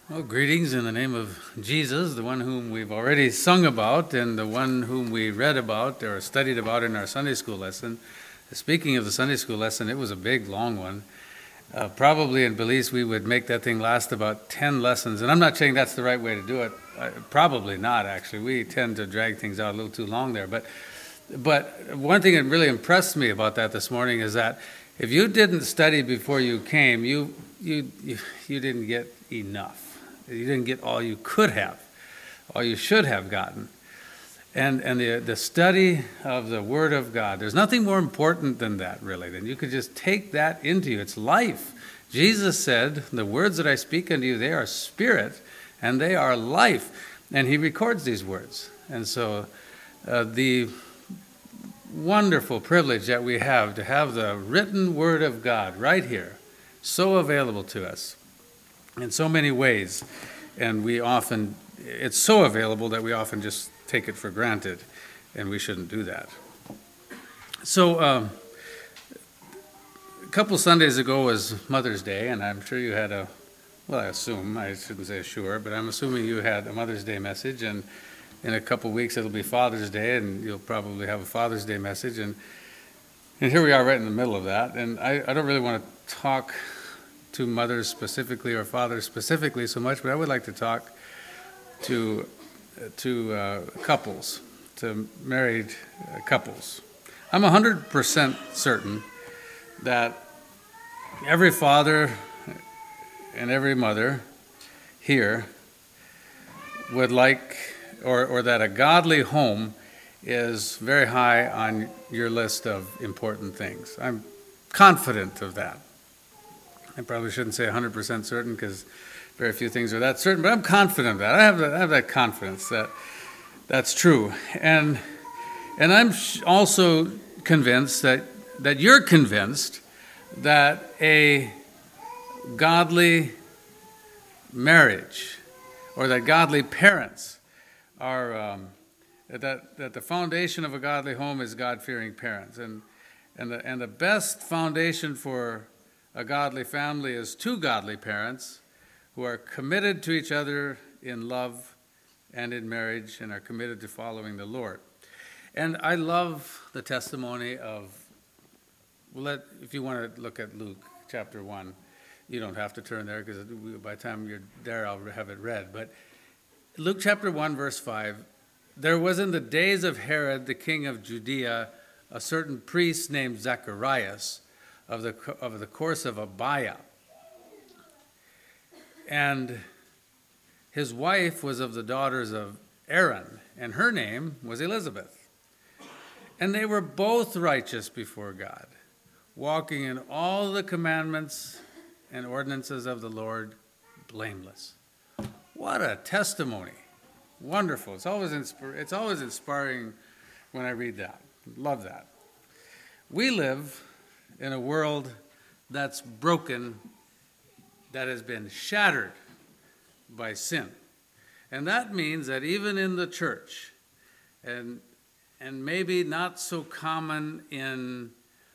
Well, greetings in the name of Jesus, the one whom we've already sung about and the one whom we read about or studied about in our Sunday school lesson. Speaking of the Sunday school lesson, it was a big, long one. Probably in Belize we would make that thing last about 10 lessons, and I'm not saying that's the right way to do it. Probably not, actually. We tend to drag things out a little too long there. But one thing that really impressed me about that this morning is that if you didn't study before you came, you didn't get enough. You didn't get all you could have, all you should have gotten. And the study of the Word of God, there's nothing more important than that, really, than you could just take that into you. It's life. Jesus said, the words that I speak unto you, they are spirit, and they are life. And he records these words. And so the wonderful privilege that we have to have the written Word of God right here, so available to us in so many ways, and it's so available that we often just take it for granted, and we shouldn't do that. So a couple Sundays ago was Mother's Day, and I'm sure you had I shouldn't say sure, but I'm assuming you had a Mother's Day message, and in a couple weeks it'll be Father's Day, and you'll probably have a Father's Day message, and here we are right in the middle of that, and I don't really want to talk to mothers specifically or fathers specifically so much, but I would like to talk to couples, to married couples. I'm 100% certain that every father and every mother here would like, or that a godly home is very high on your list of important things. I'm confident of that. I probably shouldn't say 100% certain because very few things are that certain, but I'm confident of that. I have that confidence that that's true. And I'm also convinced that you're convinced that a godly marriage or that godly parents are, that the foundation of a godly home is God-fearing parents. And the best foundation for a godly family is two godly parents who are committed to each other in love and in marriage and are committed to following the Lord. And I love the testimony of, if you want to look at Luke chapter 1, you don't have to turn there because by the time you're there I'll have it read. But Luke chapter 1 verse 5, there was in the days of Herod the king of Judea a certain priest named Zacharias of the course of Abiah. And his wife was of the daughters of Aaron, and her name was Elizabeth. And they were both righteous before God, walking in all the commandments and ordinances of the Lord, blameless. What a testimony. Wonderful. It's always inspiring when I read that. Love that. We live in a world that's broken, that has been shattered by sin. And that means that even in the church, and maybe not so common in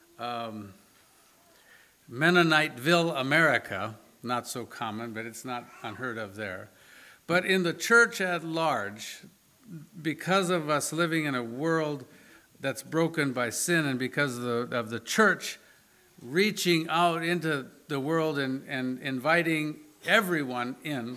Mennoniteville, America, not so common, but it's not unheard of there. But in the church at large, because of us living in a world that's broken by sin and because of the church reaching out into the world and inviting everyone in,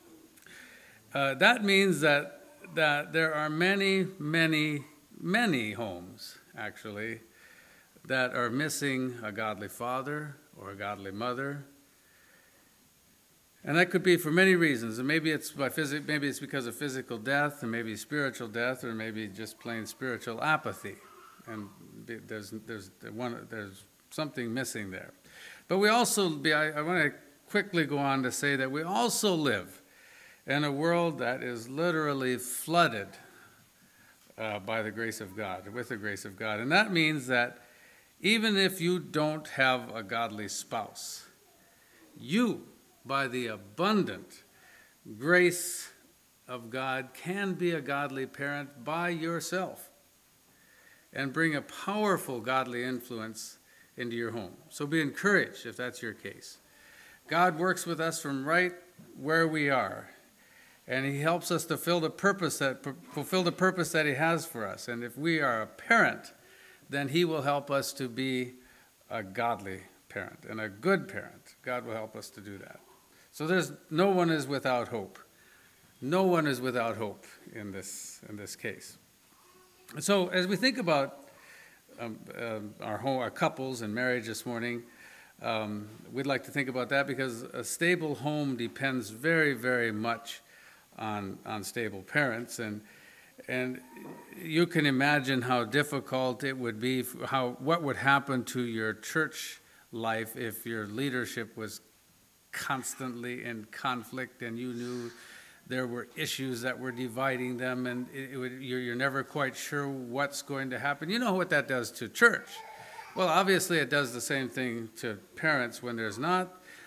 that means that there are many, many, many homes, actually, that are missing a godly father or a godly mother. And that could be for many reasons. And maybe it's because of physical death, and maybe spiritual death, or maybe just plain spiritual apathy. And there's something missing there. But I want to quickly go on to say that we also live in a world that is literally flooded by the grace of God, with the grace of God. And that means that even if you don't have a godly spouse, you, by the abundant grace of God, can be a godly parent by yourself and bring a powerful godly influence into your home. So be encouraged if that's your case. God works with us from right where we are. And he helps us to fulfill the purpose that he has for us. And if we are a parent, then he will help us to be a godly parent and a good parent. God will help us to do that. So no one is without hope. No one is without hope in this case. So as we think about our couples and marriage this morning, we'd like to think about that because a stable home depends very, very much on stable parents, and you can imagine how difficult it would be, what would happen to your church life if your leadership was constantly in conflict and you knew there were issues that were dividing them, and you're never quite sure what's going to happen. You know what that does to church. Well, obviously it does the same thing to parents when there's not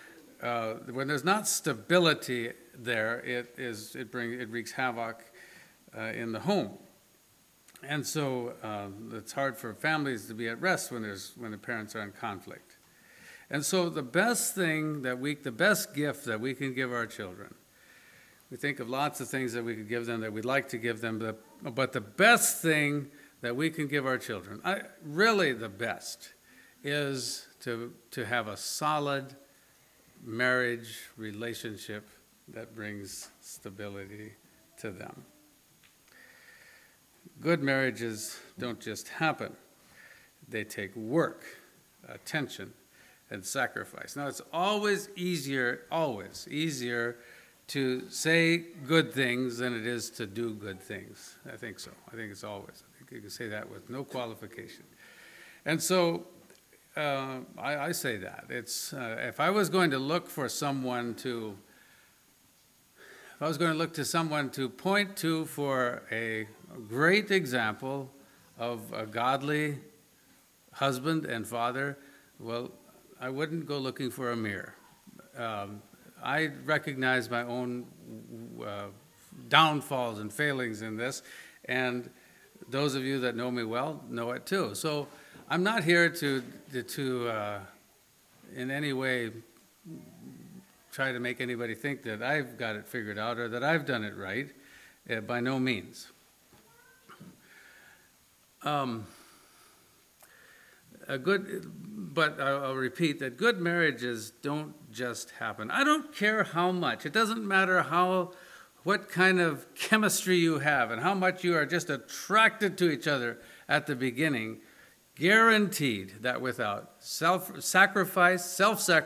stability there. It wreaks havoc in the home, and so it's hard for families to be at rest when the parents are in conflict. And so the best gift that we can give our children, we think of lots of things that we could give them that we'd like to give them, but the best thing that we can give our children, really the best, is to have a solid marriage relationship that brings stability to them. Good marriages don't just happen. They take work, attention, and sacrifice. Now, it's always easier to say good things than it is to do good things. I think so. I think you can say that with no qualification. And so I say that. It's if I was going to look to someone to point to for a great example of a godly husband and father, well, I wouldn't go looking for a mirror. I recognize my own downfalls and failings in this, and those of you that know me well know it too. So I'm not here to in any way try to make anybody think that I've got it figured out or that I've done it right. By no means. But I'll repeat that good marriages don't just happen. I don't care how much. It doesn't matter what kind of chemistry you have and how much you are just attracted to each other at the beginning. Guaranteed that without self-sacrifice,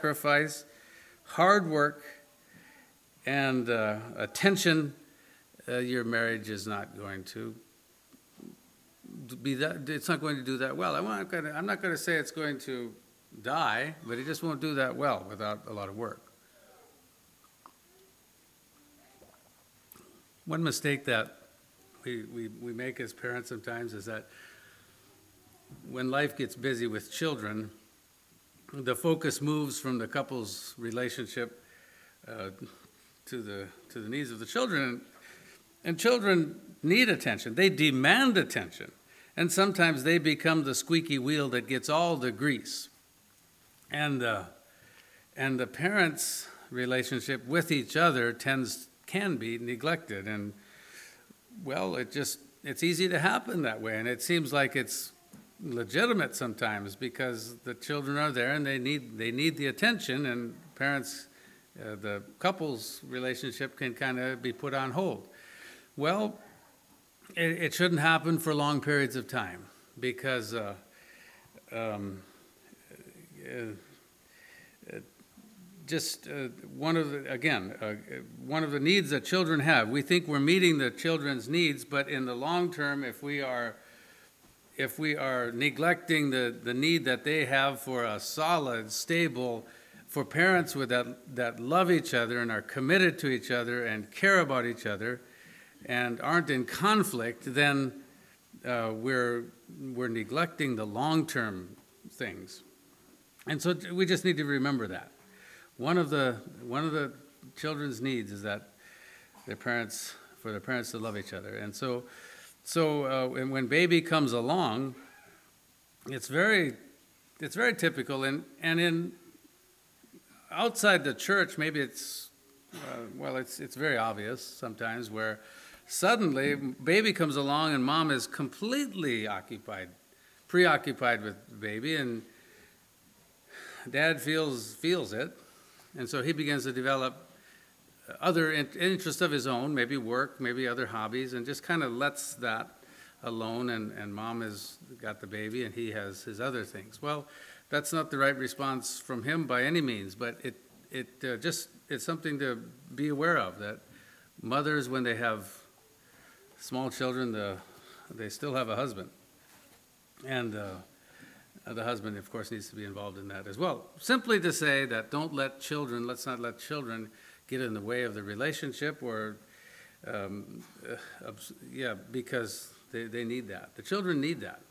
hard work, and attention, your marriage is not going to it's not going to do that well. I'm not going to say it's going to die, but it just won't do that well without a lot of work. One mistake that we make as parents sometimes is that when life gets busy with children, the focus moves from the couple's relationship to the needs of the children. And children need attention. They demand attention. And sometimes they become the squeaky wheel that gets all the grease. And the parents' relationship with each other can be neglected. And, well, it's easy to happen that way. And it seems like it's legitimate sometimes because the children are there and they need the attention, and parents, the couple's relationship can kind of be put on hold. Well, it shouldn't happen for long periods of time because one of the needs that children have. We think we're meeting the children's needs, but in the long term, if we are neglecting the need that they have for a solid, stable, for parents that love each other and are committed to each other and care about each other, and aren't in conflict, then we're neglecting the long-term things. And so we just need to remember that. One of the children's needs is that for their parents to love each other. And so when baby comes along, it's very typical, and in outside the church, maybe it's well, it's very obvious sometimes where suddenly baby comes along and mom is completely preoccupied with the baby, and dad feels it, and so he begins to develop other interests of his own, maybe work, maybe other hobbies, and just kind of lets that alone, and mom has got the baby and he has his other things. Well, that's not the right response from him by any means, but it's something to be aware of, that mothers, when they have small children, they still have a husband, and the husband, of course, needs to be involved in that as well. Simply to say that let's not let children get in the way of the relationship, or because they need that. The children need that.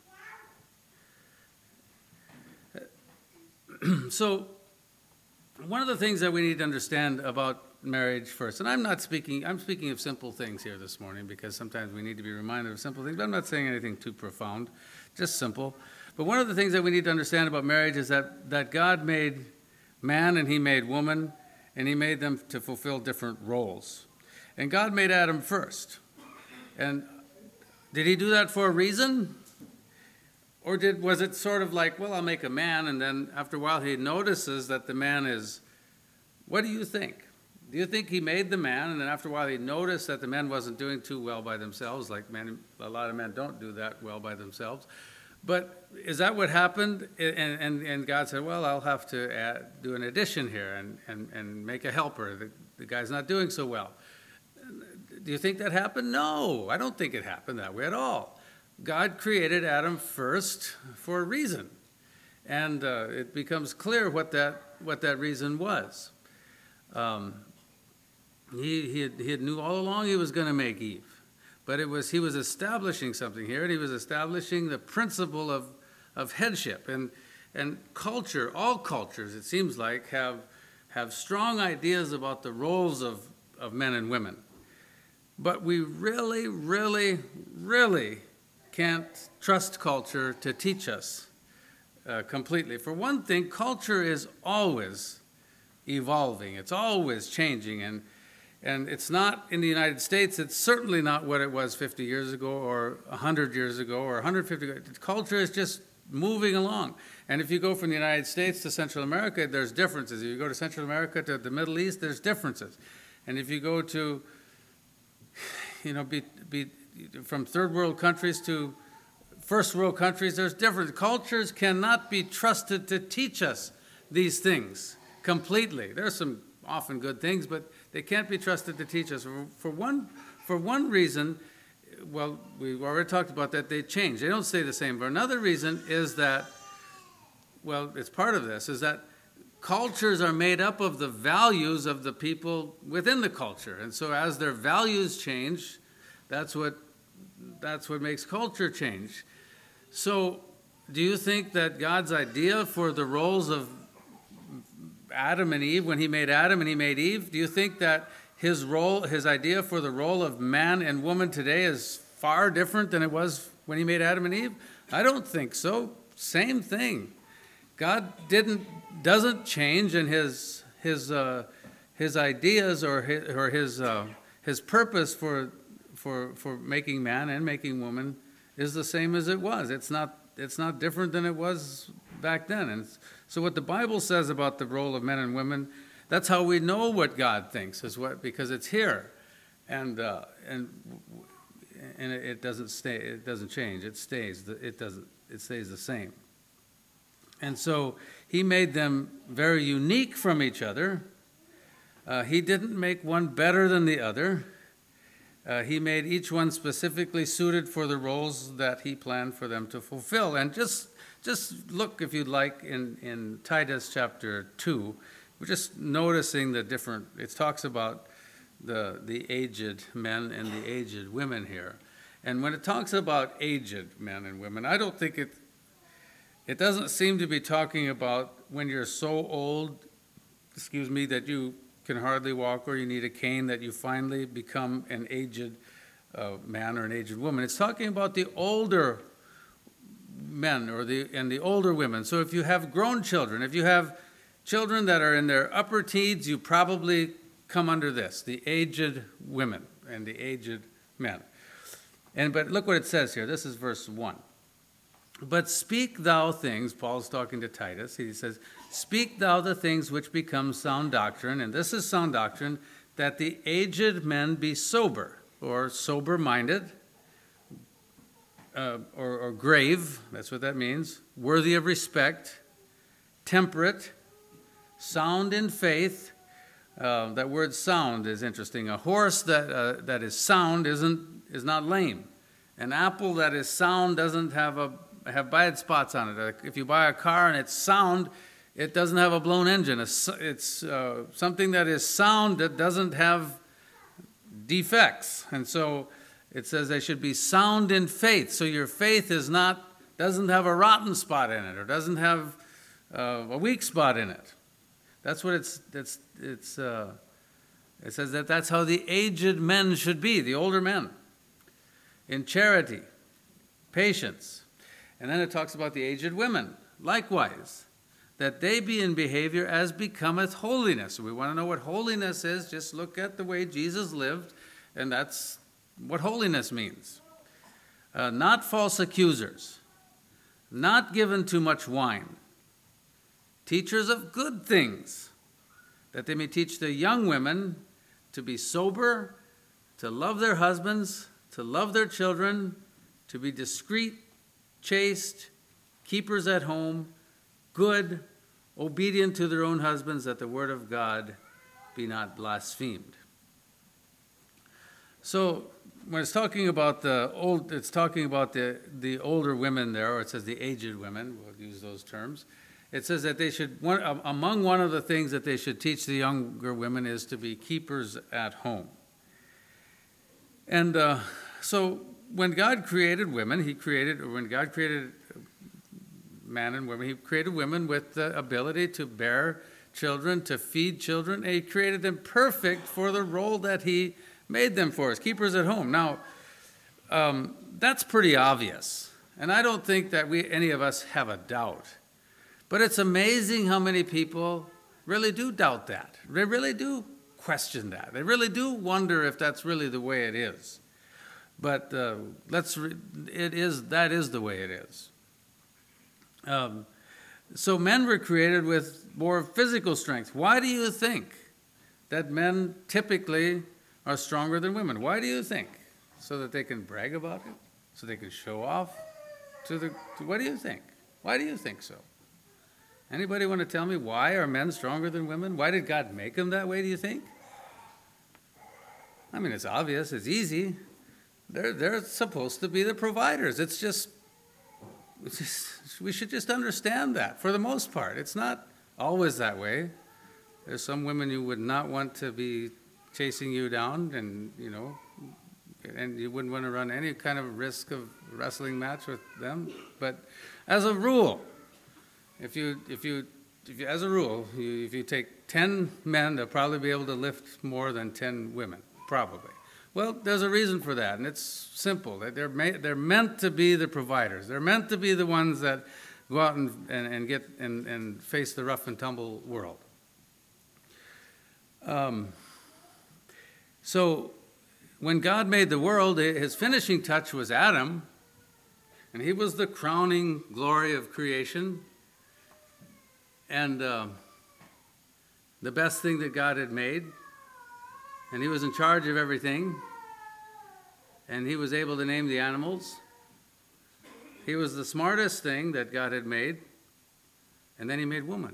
So one of the things that we need to understand about marriage first, and I'm speaking of simple things here this morning, because sometimes we need to be reminded of simple things, but I'm not saying anything too profound, just simple. But one of the things that we need to understand about marriage is that God made man and he made woman, and he made them to fulfill different roles. And God made Adam first. And did he do that for a reason? Or was it sort of like, well, I'll make a man, and then after a while he notices that the man is, what do you think? Do you think he made the man, and then after a while he noticed that the man wasn't doing too well by themselves, like a lot of men don't do that well by themselves? But is that what happened? And God said, well, I'll have to do an addition here and make a helper. The guy's not doing so well. Do you think that happened? No, I don't think it happened that way at all. God created Adam first for a reason. And it becomes clear what that reason was. He knew all along he was going to make Eve. But he was establishing something here, and he was establishing the principle of headship. And culture, all cultures, it seems like, have strong ideas about the roles of men and women. But we really, really, really can't trust culture to teach us completely. For one thing, culture is always evolving. It's always changing. And it's not in the United States, it's certainly not what it was 50 years ago or 100 years ago or 150 years ago. Culture is just moving along. And if you go from the United States to Central America, there's differences. If you go to Central America to the Middle East, there's differences. And if you go to, from third world countries to first world countries, there's different. Cultures cannot be trusted to teach us these things completely. There's some often good things, but they can't be trusted to teach us. For one reason, well, we've already talked about that, they change. They don't stay the same. But another reason is that, well, it's part of this, is that cultures are made up of the values of the people within the culture. And so as their values change, that's what makes culture change. So do you think that God's idea for the roles of Adam and Eve, when he made Adam and he made Eve, do you think that his idea for the role of man and woman today is far different than it was when he made Adam and Eve? I don't think so. Same thing. God doesn't change, and his ideas or his purpose for making man and making woman is the same as it was. It's not different than it was back then. And so what the Bible says about the role of men and women, that's how we know what God thinks, because it's here, and it doesn't change. It stays the same. And so he made them very unique from each other. He didn't make one better than the other. He made each one specifically suited for the roles that he planned for them to fulfill. And just look, if you'd like, in Titus chapter 2, we're just noticing the different, it talks about the aged men and the aged women here. And when it talks about aged men and women, I don't think it doesn't seem to be talking about when you're so old, that you can hardly walk or you need a cane, that you finally become an aged man or an aged woman. It's talking about the older men and the older women. So if you have grown children, if you have children that are in their upper teens, you probably come under this, the aged women and the aged men. But look what it says here. This is verse 1. But speak thou things, Paul's talking to Titus, he says, speak thou the things which become sound doctrine, and this is sound doctrine, that the aged men be sober, or sober-minded, or grave, that's what that means, worthy of respect, temperate, sound in faith. That word sound is interesting. A horse that is sound is not lame. An apple that is sound doesn't have bad spots on it. If you buy a car and it's sound, it doesn't have a blown engine. It's something that is sound that doesn't have defects. And so it says they should be sound in faith. So your faith doesn't have a rotten spot in it, or doesn't have a weak spot in it. That's what it says that's how the aged men should be, the older men. In charity, patience. And then it talks about the aged women. Likewise, that they be in behavior as becometh holiness. We want to know what holiness is. Just look at the way Jesus lived, and that's what holiness means. Not false accusers, not given to much wine, teachers of good things, that they may teach the young women to be sober, to love their husbands, to love their children, to be discreet, chaste, keepers at home, good, obedient to their own husbands, that the word of God be not blasphemed. So when it's talking about the older women there, or it says the aged women, we'll use those terms. It says that they should, among one of the things that they should teach the younger women is to be keepers at home. And so when God created women, when God created man and women, he created women with the ability to bear children, to feed children, and he created them perfect for the role that he made them for, as keepers at home. Now, that's pretty obvious, and I don't think that any of us have a doubt. But it's amazing how many people really do doubt that. They really do question that. They really do wonder if that's really the way it is. But that is the way it is. So men were created with more physical strength. Why do you think that men typically are stronger than women? Why do you think? So that they can brag about it? So they can show off? What do you think? Why do you think so? Anybody want to tell me why are men stronger than women? Why did God make them that way, do you think? I mean, it's obvious. It's easy. They're supposed to be the providers. We should just understand that for the most part. It's not always that way. There's some women you would not want to be chasing you down, and you wouldn't want to run any kind of risk of wrestling match with them. But as a rule, if you take 10 men, they'll probably be able to lift more than 10 women, probably. Well, there's a reason for that, and it's simple. They're meant to be the providers. They're meant to be the ones that go out and face the rough and tumble world. So when God made the world, his finishing touch was Adam, and he was the crowning glory of creation. And the best thing that God had made, and he was in charge of everything, and he was able to name the animals. He was the smartest thing that God had made, and then he made woman.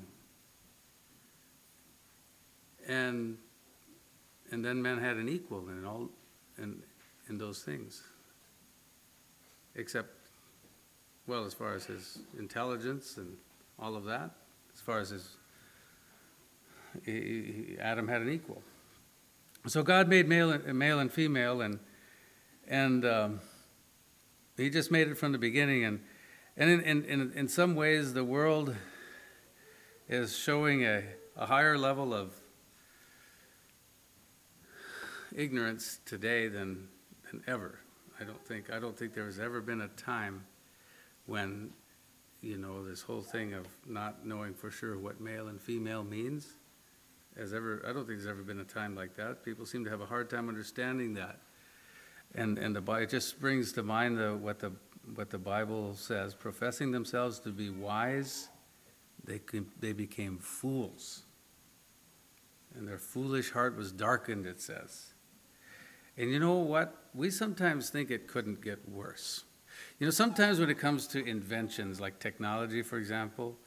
And then man had an equal in those things, except, well, as far as his intelligence and all of that. As far as Adam had an equal. So God made male and female, and he just made it from the beginning. And in some ways, the world is showing a higher level of ignorance today than ever. I don't think there has ever been a time when this whole thing of not knowing for sure what male and female means I don't think there's ever been a time like that. People seem to have a hard time understanding that. And it just brings to mind what the Bible says, professing themselves to be wise, they became fools. And their foolish heart was darkened, it says. And you know what? We sometimes think it couldn't get worse. You know, sometimes when it comes to inventions like technology, for example,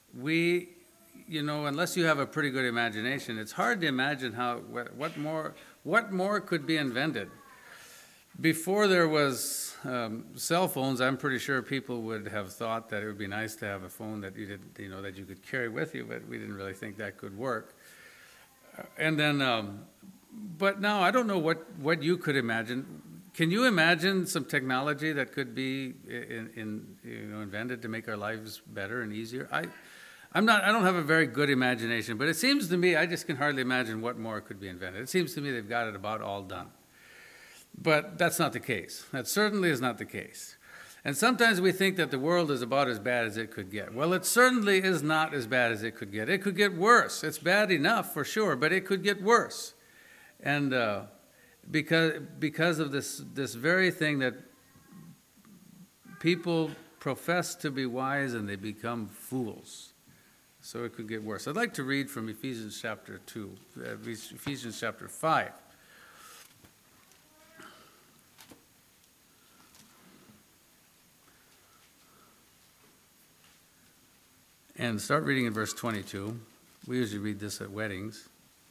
unless you have a pretty good imagination, it's hard to imagine what more could be invented. Before there was cell phones, I'm pretty sure people would have thought that it would be nice to have a phone that that you could carry with you, but we didn't really think that could work. And then, but now I don't know what you could imagine. Can you imagine some technology that could be invented to make our lives better and easier? I don't have a very good imagination, but it seems to me I just can hardly imagine what more could be invented. It seems to me they've got it about all done. But that's not the case. That certainly is not the case. And sometimes we think that the world is about as bad as it could get. Well, it certainly is not as bad as it could get. It could get worse. It's bad enough for sure, but it could get worse. And because of this very thing that people profess to be wise and they become fools. So it could get worse. I'd like to read from Ephesians chapter 2, Ephesians chapter 5. And start reading in verse 22. We usually read this at weddings.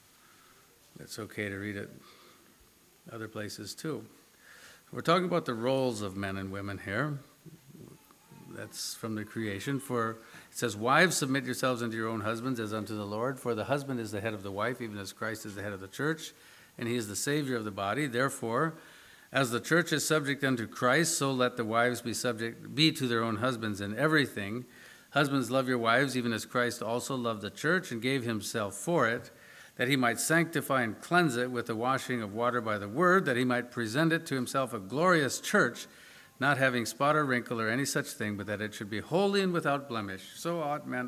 It's okay to read it other places too. We're talking about the roles of men and women here. That's from the creation. For it says, wives, submit yourselves unto your own husbands as unto the Lord. For the husband is the head of the wife, even as Christ is the head of the church, and he is the Savior of the body. Therefore, as the church is subject unto Christ, so let the wives be to their own husbands in everything. Husbands, love your wives, even as Christ also loved the church and gave himself for it, that he might sanctify and cleanse it with the washing of water by the word, that he might present it to himself a glorious church, not having spot or wrinkle or any such thing, but that it should be holy and without blemish. So ought men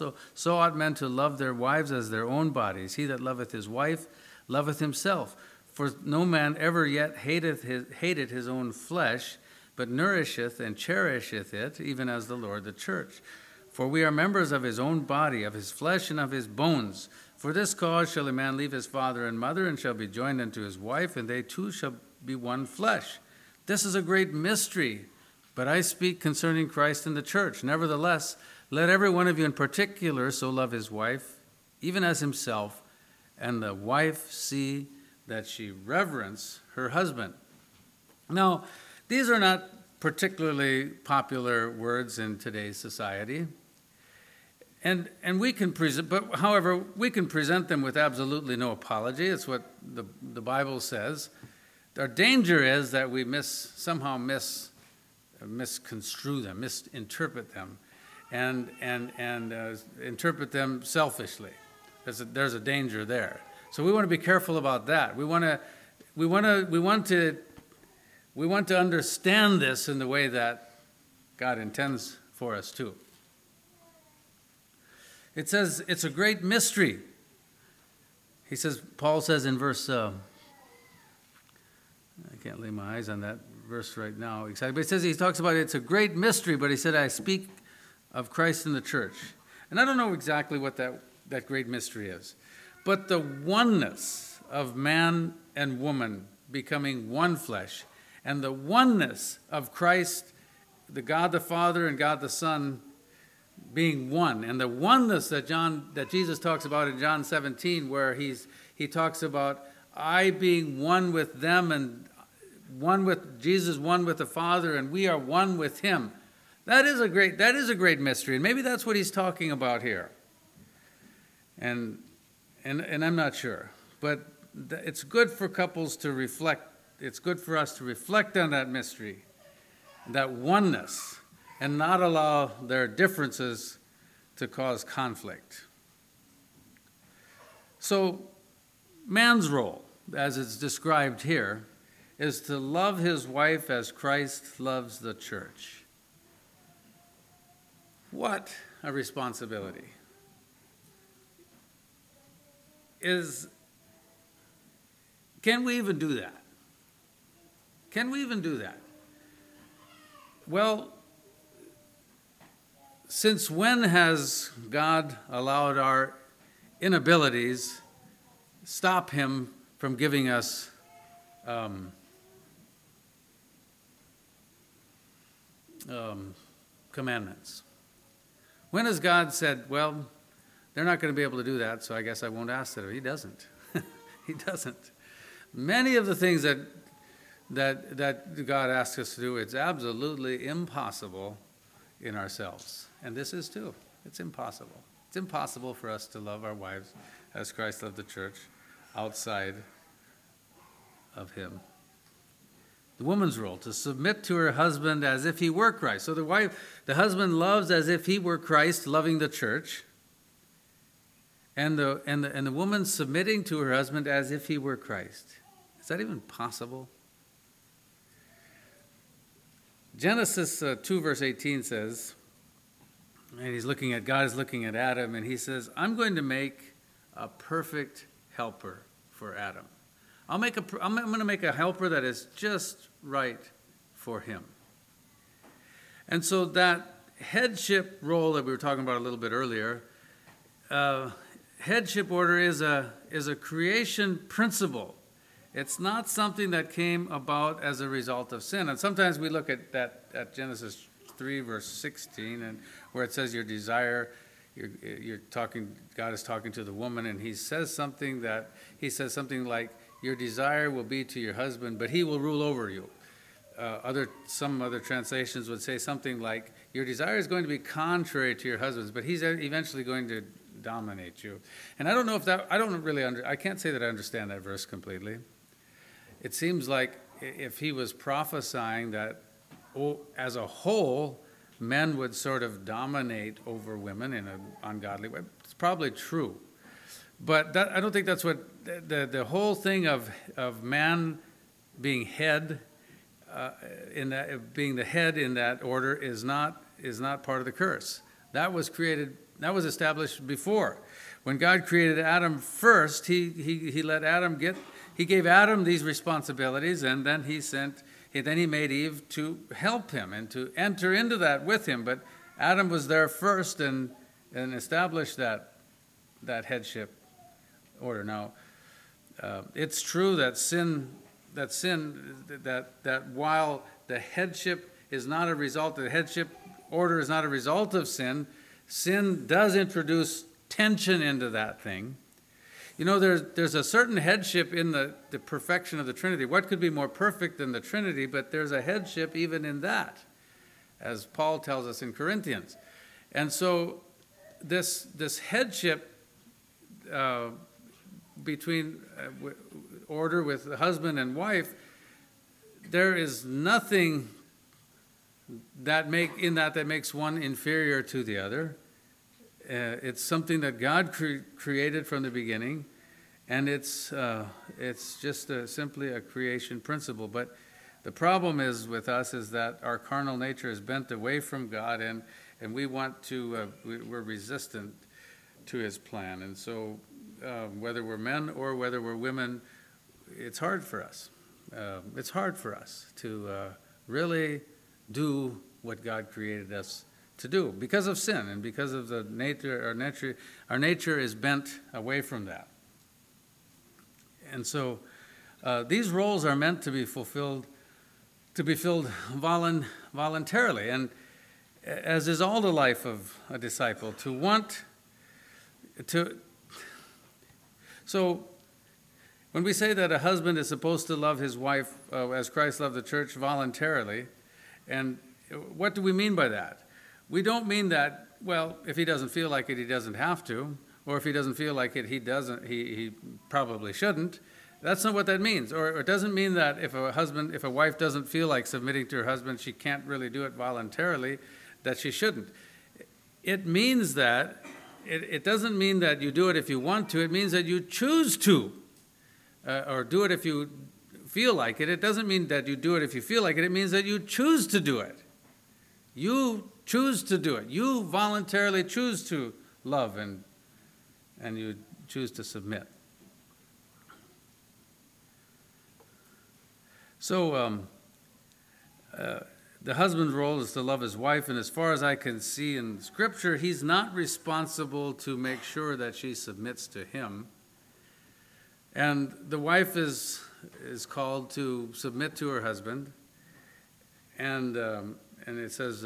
to love their wives as their own bodies. He that loveth his wife loveth himself. For no man ever yet hated his own flesh, but nourisheth and cherisheth it, even as the Lord the church. For we are members of his own body, of his flesh and of his bones. For this cause shall a man leave his father and mother, and shall be joined unto his wife, and they two shall be one flesh. This is a great mystery, but I speak concerning Christ and the church. Nevertheless, let every one of you in particular so love his wife, even as himself, and the wife see that she reverence her husband. Now, these are not particularly popular words in today's society. And we can present, but however, we can present them with absolutely no apology. It's what the Bible says. Our danger is that we somehow misconstrue them, misinterpret them, and interpret them selfishly. There's a danger there. So we want to be careful about that. We want to understand this in the way that God intends for us to. It says it's a great mystery. Paul says in verse, I can't lay my eyes on that verse right now exactly, but he talks about it's a great mystery, but he said, I speak of Christ and the church. And I don't know exactly what that great mystery is, but the oneness of man and woman becoming one flesh, and the oneness of Christ, the God the Father and God the Son being one, and the oneness that Jesus talks about in John 17, where he talks about I being one with them and one with Jesus, one with the Father, and we are one with him. That is a great mystery, and maybe that's what he's talking about here. And I'm not sure, but it's good for couples to reflect. It's good for us to reflect on that mystery, that oneness, and not allow their differences to cause conflict. So, man's role, as it's described here, is to love his wife as Christ loves the church. What a responsibility. can we even do that? Can we even do that? Well, since when has God allowed our inabilities stop him from giving us commandments? When has God said, well, they're not going to be able to do that, so I guess I won't ask that? He doesn't. He doesn't. Many of the things that God asks us to do, it's absolutely impossible in ourselves. And this is too. It's impossible. It's impossible for us to love our wives as Christ loved the church outside of him. The woman's role, to submit to her husband as if he were Christ. So the husband loves as if he were Christ, loving the church. And the woman submitting to her husband as if he were Christ. Is that even possible? Genesis 2 verse 18 says, and God is looking at Adam, and he says, I'm going to make a perfect helper for Adam. I'm going to make a helper that is just right for him. And so that headship role that we were talking about a little bit earlier, headship order is a creation principle. It's not something that came about as a result of sin. And sometimes we look at Genesis 3 verse 16, and where it says your desire, God is talking to the woman, and he says something like, your desire will be to your husband, but he will rule over you. Some other translations would say something like, your desire is going to be contrary to your husband's, but he's eventually going to dominate you. And I don't know if that, I can't say that I understand that verse completely. It seems like if he was prophesying that as a whole, men would sort of dominate over women in an ungodly way. It's probably true. But I don't think that's what the whole thing of man being head, being the head in that order is not part of the curse. That was established before. When God created Adam first, he let Adam he gave Adam these responsibilities, and then he made Eve to help him and to enter into that with him. But Adam was there first and established that headship order. Now, it's true that while the headship is not a result, the headship order is not a result of sin, sin does introduce tension into that thing. You know, there's a certain headship in the perfection of the Trinity. What could be more perfect than the Trinity? But there's a headship even in that, as Paul tells us in Corinthians. And so this headship between order with the husband and wife, there is nothing that makes one inferior to the other. It's something that God created from the beginning, and it's just simply a creation principle. But the problem is with us is that our carnal nature is bent away from God, and we want to we're resistant to his plan. And so whether we're men or whether we're women, it's hard for us. It's hard for us to really do what God created us to do because of sin and because of the nature. Our nature is bent away from that. And so these roles are meant to be filled voluntarily, and as is all the life of a disciple, to want to. So when we say that a husband is supposed to love his wife as Christ loved the church voluntarily, and what do we mean by that? We don't mean that, well, if he doesn't feel like it, he doesn't have to, or if he doesn't feel like it, he probably shouldn't. That's not what that means. Or it doesn't mean that if a wife doesn't feel like submitting to her husband, she can't really do it voluntarily, that she shouldn't. It means that, it doesn't mean that you do it if you want to, it means that you choose to, or do it if you feel like it. It doesn't mean that you do it if you feel like it, it means that you choose to do it. You choose to do it. You voluntarily choose to love and you choose to submit. So the husband's role is to love his wife, and as far as I can see in Scripture, he's not responsible to make sure that she submits to him. And the wife is called to submit to her husband. And it says,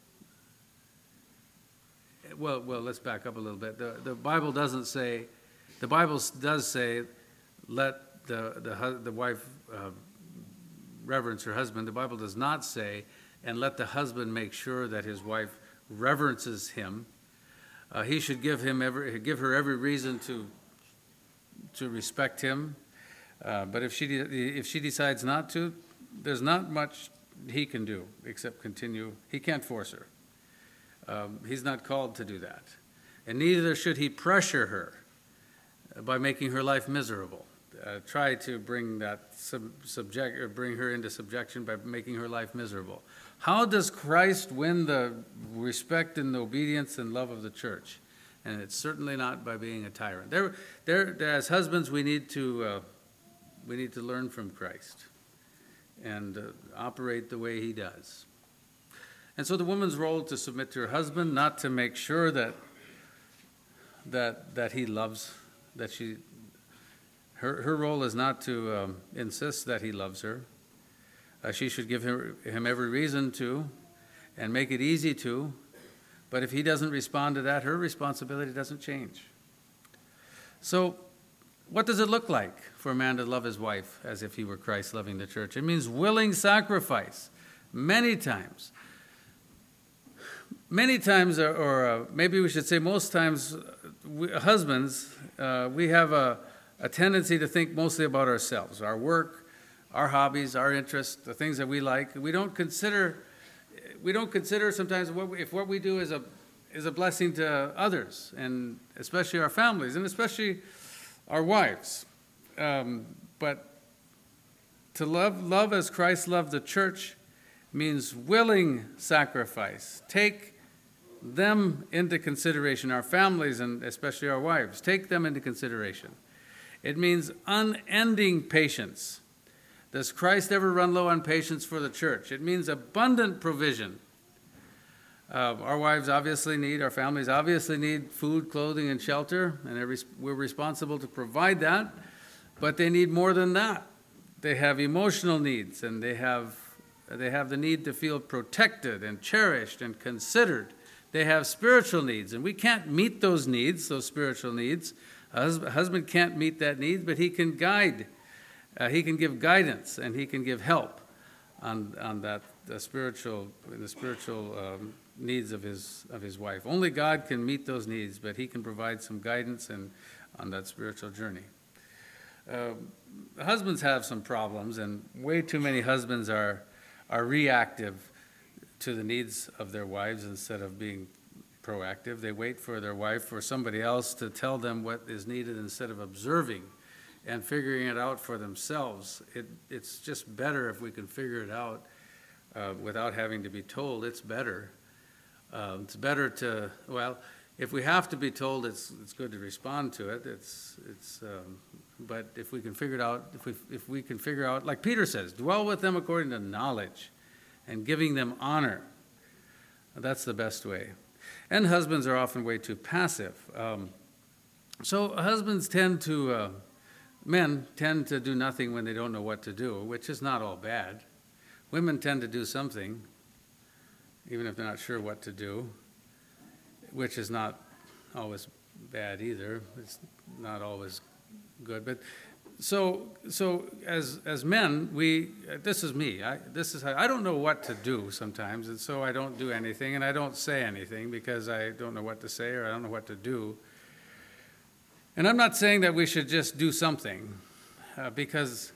well, let's back up a little bit. The Bible doesn't say, the Bible does say, let the wife reverence her husband. The Bible does not say, and let the husband make sure that his wife reverences him. He should give her every reason to respect him. But if she decides not to, there's not much he can do except continue. He can't force her. He's not called to do that. And neither should he pressure her by making her life miserable. Try to bring that bring her into subjection by making her life miserable. How does Christ win the respect and the obedience and love of the church? And it's certainly not by being a tyrant. As husbands, we need to learn from Christ and operate the way he does. And so the woman's role to submit to her husband, not to make sure that he loves, that she. Her role is not to insist that he loves her. She should give him every reason to and make it easy to. But if he doesn't respond to that, her responsibility doesn't change. So what does it look like for a man to love his wife as if he were Christ loving the church? It means willing sacrifice many times. Many times, or maybe we should say most times, husbands, we have a tendency to think mostly about ourselves, our work, our hobbies, our interests, the things that we like. We don't consider sometimes if what we do is a blessing to others, and especially our families, and especially our wives. But to love as Christ loved the church means willing sacrifice. Take them into consideration, our families and especially our wives. Take them into consideration. It means unending patience. Does Christ ever run low on patience for the church? It means abundant provision. Our wives obviously need, our families obviously need food, clothing, and shelter, and we're responsible to provide that, but they need more than that. They have emotional needs, and they have the need to feel protected and cherished and considered. They have spiritual needs, and we can't meet those needs, those spiritual needs. A husband can't meet that need, but he can guide. He can give guidance, and he can give help on that the spiritual needs of his wife. Only God can meet those needs, but he can provide some guidance on that spiritual journey. Husbands have some problems, and way too many husbands are reactive to the needs of their wives instead of being proactive. They wait for their wife or somebody else to tell them what is needed instead of observing and figuring it out for themselves. It's just better if we can figure it out without having to be told. It's better. It's better to, well, if we have to be told, it's good to respond to it. But if we can figure it out, if we can figure out, like Peter says, dwell with them according to knowledge and giving them honor. That's the best way. And husbands are often way too passive. So husbands men tend to do nothing when they don't know what to do, which is not all bad. Women tend to do something, even if they're not sure what to do, which is not always bad either. It's not always good. But so as men, this is me. I don't know what to do sometimes, and so I don't do anything, and I don't say anything because I don't know what to say or I don't know what to do. And I'm not saying that we should just do something because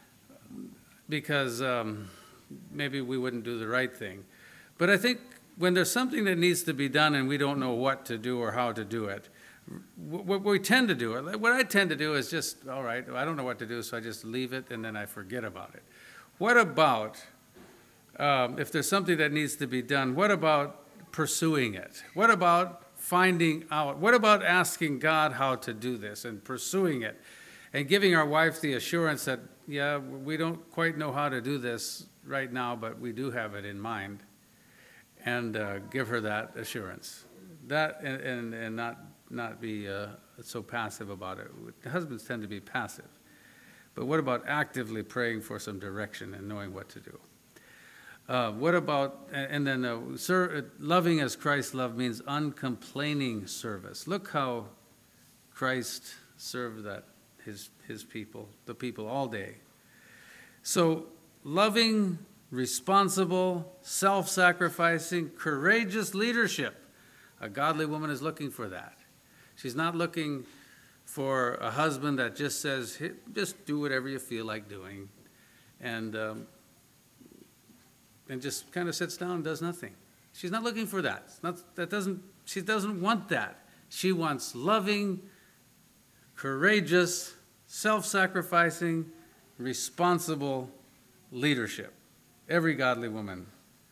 maybe we wouldn't do the right thing. But I think when there's something that needs to be done and we don't know what to do or how to do it, what we tend to do, what I tend to do is just, all right, I don't know what to do, so I just leave it and then I forget about it. What about, if there's something that needs to be done, what about pursuing it? What about finding out? What about asking God how to do this and pursuing it? And giving our wife the assurance that, yeah, we don't quite know how to do this right now, but we do have it in mind. And give her that assurance. That and not be so passive about it. Husbands tend to be passive. But what about actively praying for some direction and knowing what to do? What about, and then loving as Christ loved means uncomplaining service. Look how Christ served his people, the people all day. So loving, responsible, self-sacrificing, courageous leadership. A godly woman is looking for that. She's not looking for a husband that just says, hey, just do whatever you feel like doing, and just kind of sits down and does nothing. She's not looking for that. She doesn't want that. She wants loving, courageous, self-sacrificing, responsible leadership. Every godly woman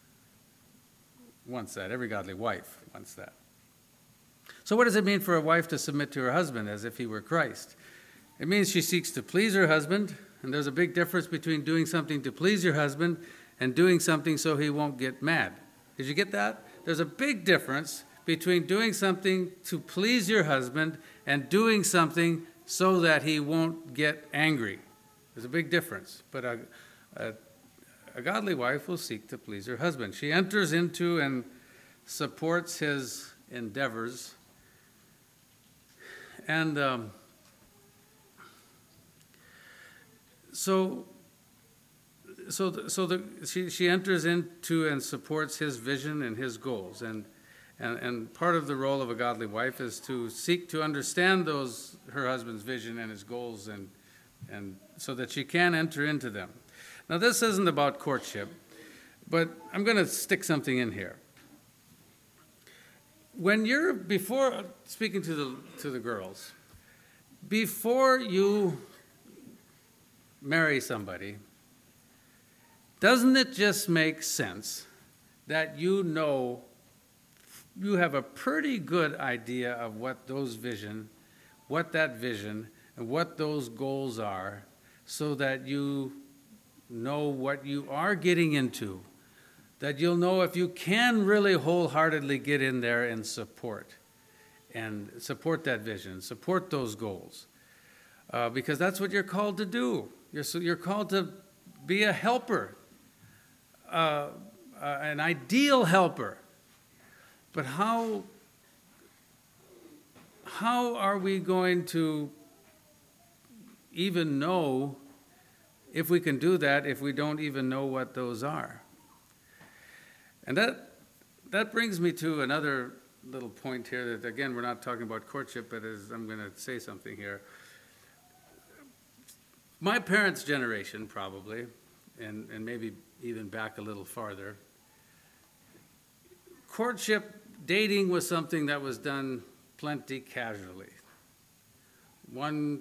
wants that. Every godly wife wants that. So what does it mean for a wife to submit to her husband as if he were Christ? It means she seeks to please her husband, and there's a big difference between doing something to please your husband and doing something so he won't get mad. Did you get that? There's a big difference between doing something to please your husband and doing something so that he won't get angry. There's a big difference. But a godly wife will seek to please her husband. She enters into and supports his endeavors. And she enters into and supports his vision and his goals. And part of the role of a godly wife is to seek to understand her husband's vision and his goals, and so that she can enter into them. Now, this isn't about courtship, but I'm going to stick something in here. Before speaking to the girls, before you marry somebody, doesn't it just make sense that you have a pretty good idea of what that vision, and what those goals are, so that you know what you are getting into, that you'll know if you can really wholeheartedly get in there and support that vision, support those goals, because that's what you're called to do. You're called to be a helper, an ideal helper. But how are we going to even know if we can do that if we don't even know what those are? And that brings me to another little point here that, again, we're not talking about courtship, but I'm going to say something here. My parents' generation, probably, and maybe even back a little farther, dating was something that was done plenty casually. One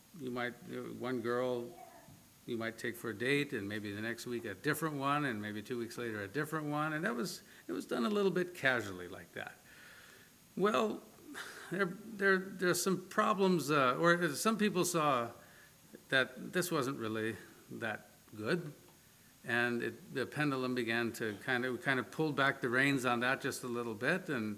girl you might take for a date, and maybe the next week a different one, and maybe 2 weeks later a different one, and it was done a little bit casually like that. Well, there's some problems, or some people saw that this wasn't really that good. And the pendulum began to kind of pulled back the reins on that just a little bit, and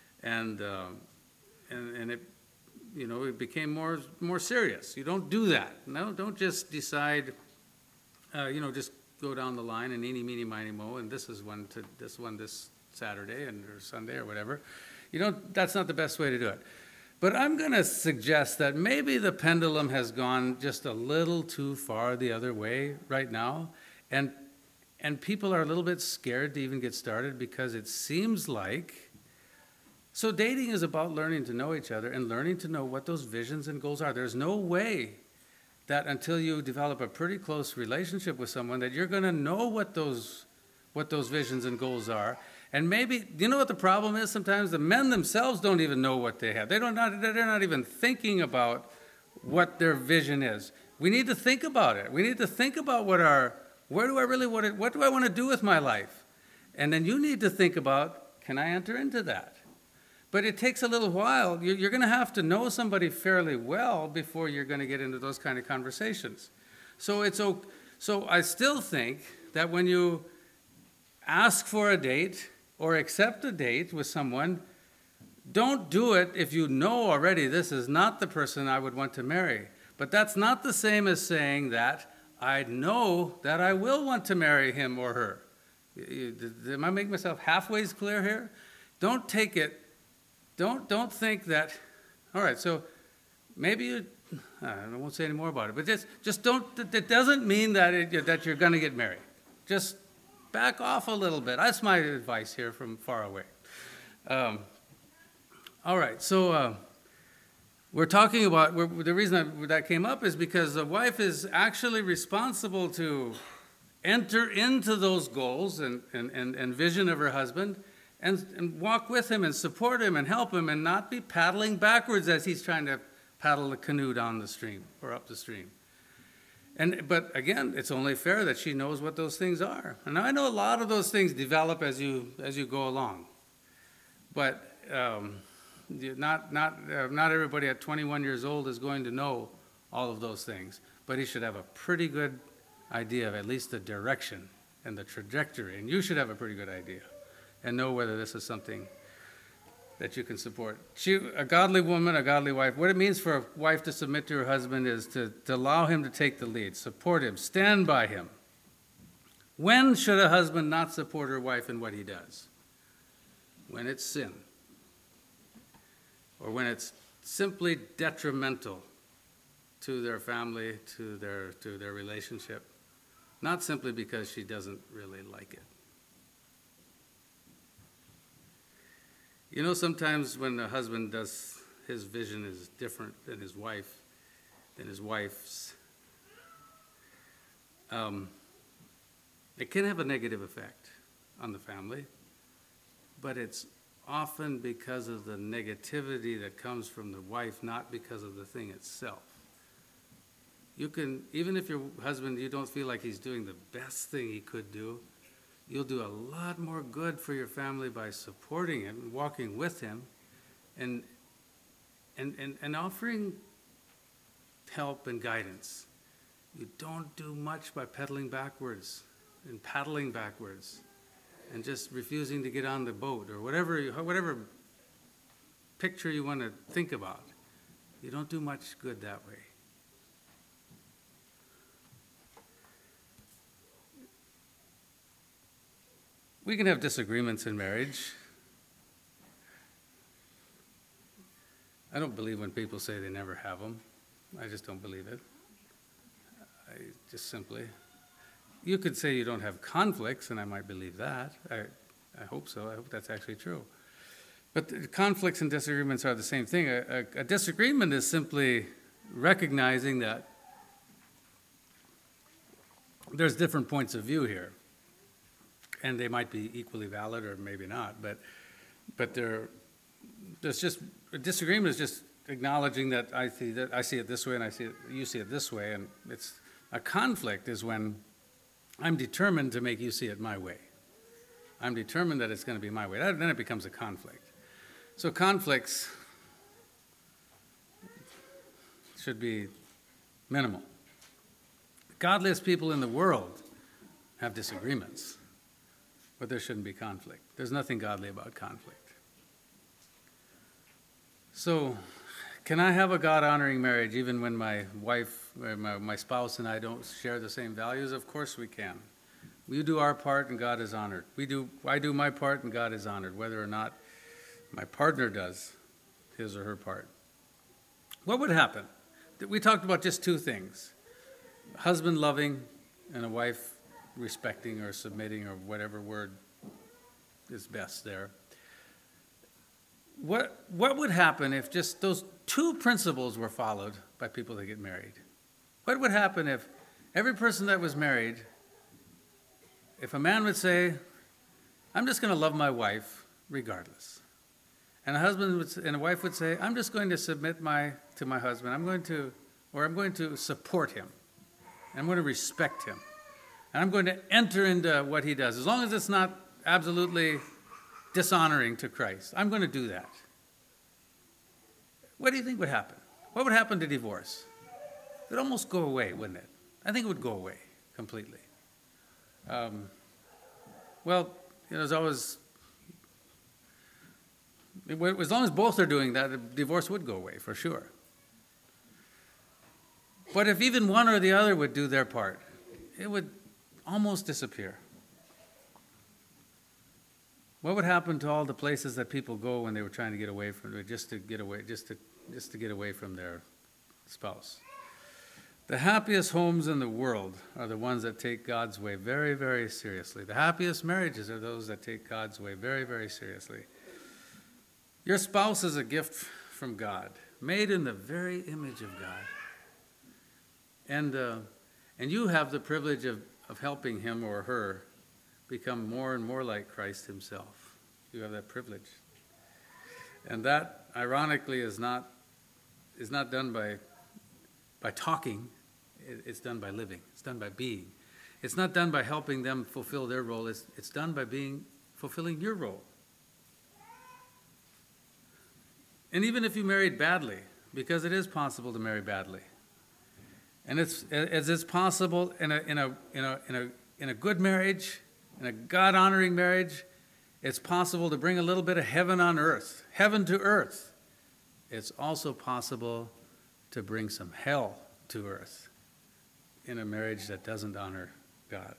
it, it became more serious. You don't do that. No, don't just decide, just go down the line and eeny, meeny, miny, mo, and this Saturday or Sunday or whatever. That's not the best way to do it. But I'm going to suggest that maybe the pendulum has gone just a little too far the other way right now. And people are a little bit scared to even get started because it seems like... So dating is about learning to know each other and learning to know what those visions and goals are. There's no way that until you develop a pretty close relationship with someone that you're going to know what those visions and goals are. And maybe, you know what the problem is sometimes? The men themselves don't even know what they have. They're not even thinking about what their vision is. We need to think about it. We need to think about what do I want to do with my life? And then you need to think about, can I enter into that? But it takes a little while. You're going to have to know somebody fairly well before you're going to get into those kind of conversations. So I still think that when you ask for a date or accept a date with someone, don't do it if you know already this is not the person I would want to marry. But that's not the same as saying that I know that I will want to marry him or her. Am I making myself halfway clear here? Don't take it. Don't think that. All right, so maybe you. I won't say any more about it. But just don't. It doesn't mean that you're going to get married. Just back off a little bit. That's my advice here from far away. All right, so we're talking about, the reason that came up is because the wife is actually responsible to enter into those goals and vision of her husband and walk with him and support him and help him and not be paddling backwards as he's trying to paddle the canoe down the stream or up the stream. But again, it's only fair that she knows what those things are. And I know a lot of those things develop as you go along. But not everybody at 21 years old is going to know all of those things. But he should have a pretty good idea of at least the direction and the trajectory. And you should have a pretty good idea and know whether this is something that you can support. A godly woman, a godly wife, what it means for a wife to submit to her husband is to allow him to take the lead, support him, stand by him. When should a husband not support her wife in what he does? When it's sin. Or when it's simply detrimental to their family, to their relationship. Not simply because she doesn't really like it. You know, sometimes when a husband does, his vision is different than his wife's, it can have a negative effect on the family, but it's often because of the negativity that comes from the wife, not because of the thing itself. You can, even if your husband, you don't feel like he's doing the best thing he could do, you'll do a lot more good for your family by supporting him and walking with him and offering help and guidance. You don't do much by pedaling backwards and paddling backwards and just refusing to get on the boat or whatever picture you want to think about. You don't do much good that way. We can have disagreements in marriage. I don't believe when people say they never have them. I just don't believe it. You could say you don't have conflicts, and I might believe that. I hope so. I hope that's actually true. But conflicts and disagreements are the same thing. A disagreement is simply recognizing that there's different points of view here. And they might be equally valid or maybe not, but there's just a disagreement is just acknowledging that I see it this way and you see it this way, and it's a conflict is when I'm determined to make you see it my way. I'm determined that it's going to be my way. Then it becomes a conflict. So conflicts should be minimal. The godliest people in the world have disagreements. But there shouldn't be conflict. There's nothing godly about conflict. So, can I have a God-honoring marriage even when my wife, or my spouse and I don't share the same values? Of course we can. We do our part and God is honored. I do my part and God is honored, whether or not my partner does his or her part. What would happen? We talked about just two things. A husband loving and a wife respecting or submitting or whatever word is best there. What would happen if just those two principles were followed by people that get married? What would happen if every person that was married, if a man would say, I'm just going to love my wife regardless. And a wife would say, I'm just going to submit to my husband. I'm going to support him. I'm going to respect him. And I'm going to enter into what he does, as long as it's not absolutely dishonoring to Christ. I'm going to do that. what do you think would happen? What would happen to divorce? It would almost go away, wouldn't it? I think it would go away completely. Well, there's always, as long as both are doing that, the divorce would go away for sure. But if even one or the other would do their part, it would almost disappear. What would happen to all the places that people go when they were trying to get away from it, just to get away from their spouse? The happiest homes in the world are the ones that take God's way very, very seriously. The happiest marriages are those that take God's way very, very seriously. Your spouse is a gift from God, made in the very image of God. And you have the privilege of helping him or her become more and more like Christ himself. You have that privilege. And that, ironically, is not done by talking. It's done by living. It's done by being. It's not done by helping them fulfill their role. It's done by fulfilling your role. And even if you married badly, because it is possible to marry badly, and it's possible in a good marriage, in a God-honoring marriage, it's possible to bring a little bit of heaven on earth, heaven to earth. It's also possible to bring some hell to earth in a marriage that doesn't honor God.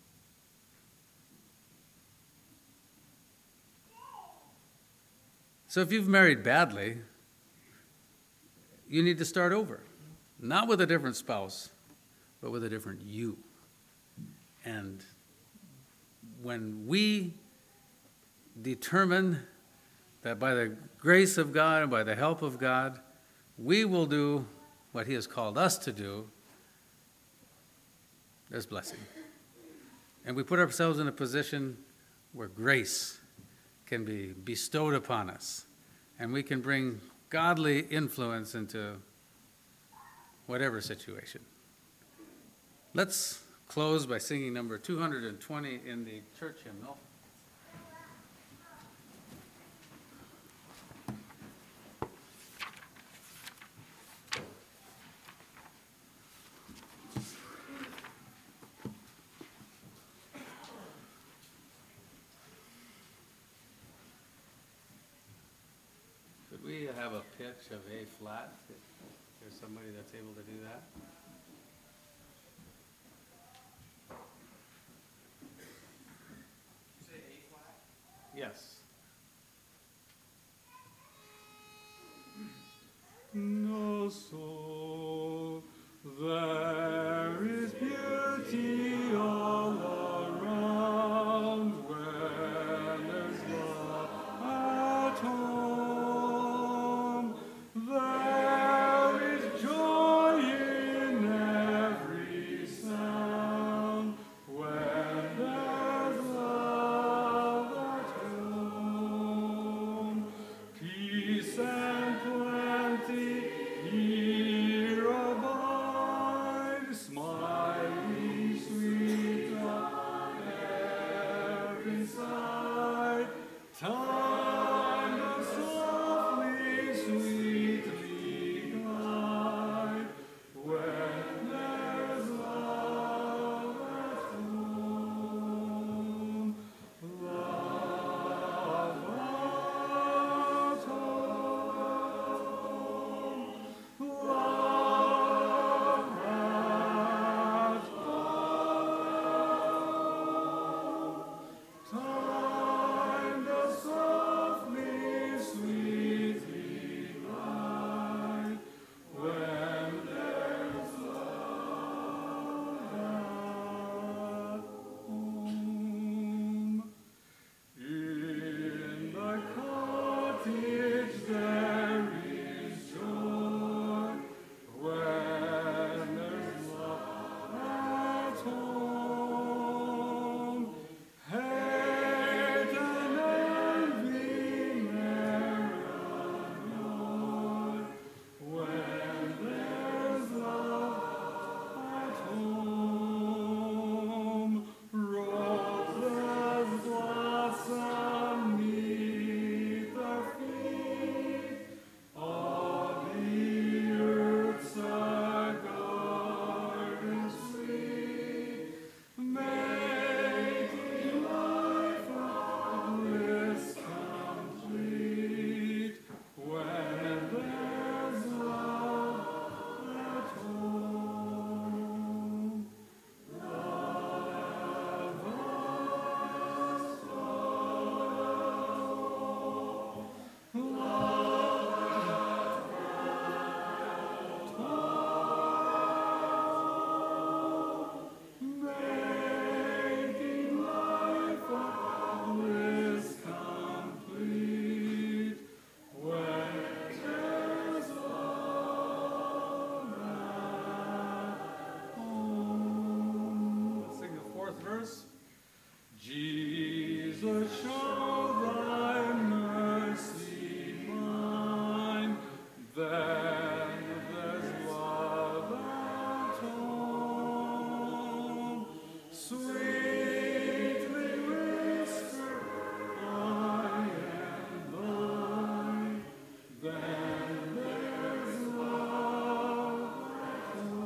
So if you've married badly, you need to start over. Not with a different spouse, but with a different you. And when we determine that by the grace of God and by the help of God, we will do what he has called us to do, there's blessing. And we put ourselves in a position where grace can be bestowed upon us, and we can bring godly influence into whatever situation. Let's close by singing number 220 in the church hymnal. Could we have a pitch of A flat? If there's somebody that's able to do that. You say A flat? Yes. No soul, there is beauty all around when there's love at home. There is joy in every sound when there's love at home. Peace and plenty here abide, smiling sweet on every side. Time does softly, sweetly glide when there's love at home. Love at home. Love at home. Time does so show thy mercy mine, then there's love at home. Sweetly whisper, I am thine, then there's love at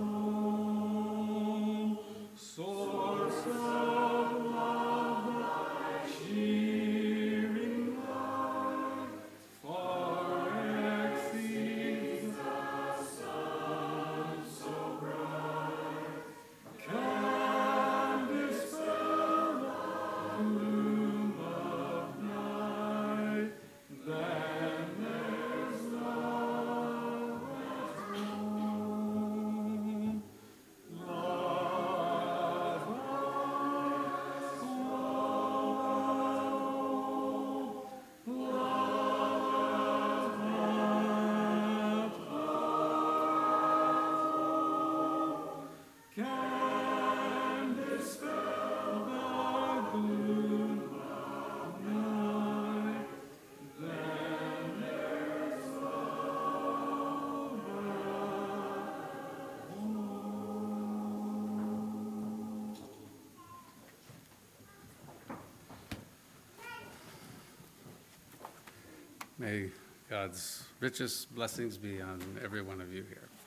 home. Source of love, cheering light, far exceeds the sun so bright. Can dispel the gloom of night, then there's love at home. Love at home. Love at home. Can dispel the gloom of night, then there's love at home. May God's richest blessings be on every one of you here.